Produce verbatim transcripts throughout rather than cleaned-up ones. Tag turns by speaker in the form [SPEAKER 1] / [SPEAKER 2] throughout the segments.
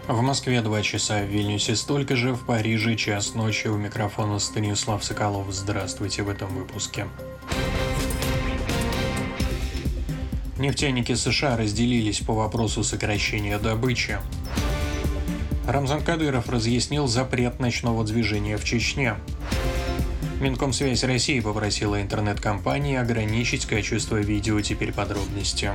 [SPEAKER 1] В Москве два часа, в Вильнюсе столько же, в Париже час ночи. У микрофона Станислав Соколов. Здравствуйте в этом выпуске. Нефтяники США разделились по вопросу сокращения добычи. Рамзан Кадыров разъяснил запрет ночного движения в Чечне. Минкомсвязь России попросила интернет-компании ограничить качество видео. Теперь подробности.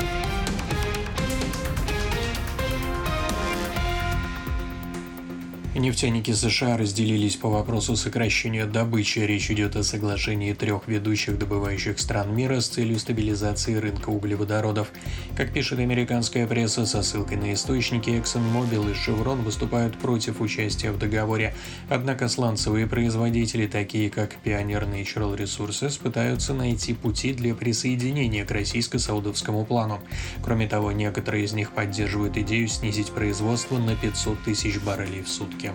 [SPEAKER 1] Нефтяники США разделились по вопросу сокращения добычи. Речь идет о соглашении трех ведущих добывающих стран мира с целью стабилизации рынка углеводородов. Как пишет американская пресса со ссылкой на источники, ExxonMobil и Chevron выступают против участия в договоре. Однако сланцевые производители, такие как Pioneer Natural Resources, пытаются найти пути для присоединения к российско-саудовскому плану. Кроме того, некоторые из них поддерживают идею снизить производство на пятьсот тысяч баррелей в сутки.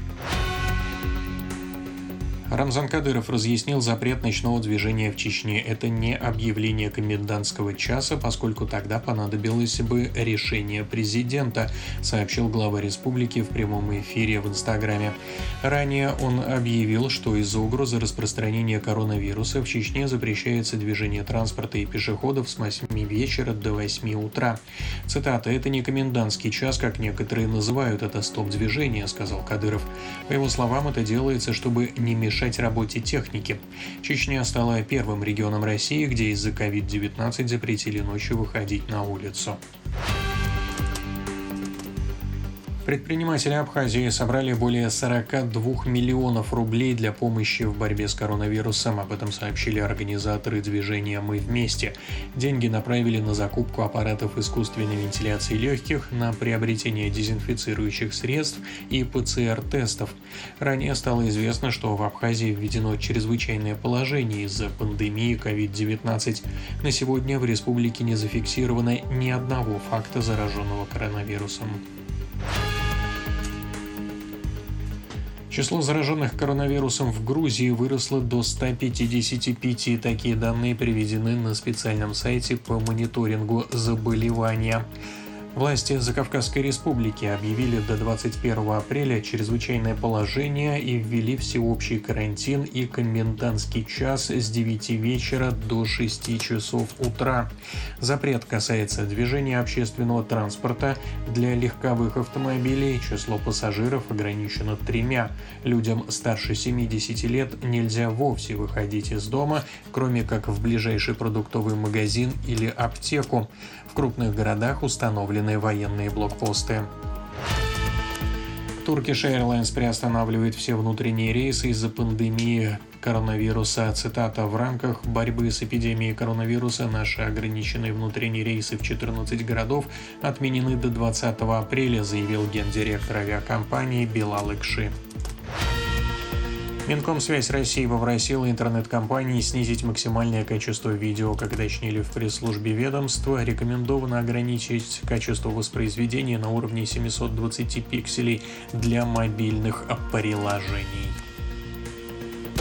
[SPEAKER 1] Рамзан Кадыров разъяснил запрет ночного движения в Чечне. Это не объявление комендантского часа, поскольку тогда понадобилось бы решение президента, сообщил глава республики в прямом эфире в Инстаграме. Ранее он объявил, что из-за угрозы распространения коронавируса в Чечне запрещается движение транспорта и пешеходов с восьми вечера до восьми утра. Цитата: «Это не комендантский час, как некоторые называют это стоп-движение», — сказал Кадыров. По его словам, это делается, чтобы не мешать работе техники. Чечня стала первым регионом России, где из-за ковид девятнадцать запретили ночью выходить на улицу. Предприниматели Абхазии собрали более сорока двух миллионов рублей для помощи в борьбе с коронавирусом. Об этом сообщили организаторы движения «Мы вместе». Деньги направили на закупку аппаратов искусственной вентиляции легких, на приобретение дезинфицирующих средств и ПЦР-тестов. Ранее стало известно, что в Абхазии введено чрезвычайное положение из-за пандемии ковид девятнадцать. На сегодня в республике не зафиксировано ни одного факта зараженного коронавирусом. Число зараженных коронавирусом в Грузии выросло до ста пятидесяти пяти. Такие данные приведены на специальном сайте по мониторингу заболевания. Власти Закавказской республики объявили до двадцать первого апреля чрезвычайное положение и ввели всеобщий карантин и комендантский час с девяти вечера до шести часов утра. Запрет касается движения общественного транспорта. Для легковых автомобилей число пассажиров ограничено тремя. Людям старше семидесяти лет нельзя вовсе выходить из дома, кроме как в ближайший продуктовый магазин или аптеку. В крупных городах установлены военные блокпосты. Turkish Airlines приостанавливает все внутренние рейсы из-за пандемии коронавируса. Цитата: «В рамках борьбы с эпидемией коронавируса наши ограниченные внутренние рейсы в четырнадцать городов отменены до двадцатого апреля», заявил гендиректор авиакомпании Билал Экши. Минкомсвязь России попросила интернет-компании снизить максимальное качество видео. Как уточнили в пресс-службе ведомства, рекомендовано ограничить качество воспроизведения на уровне семисот двадцати пикселей для мобильных приложений.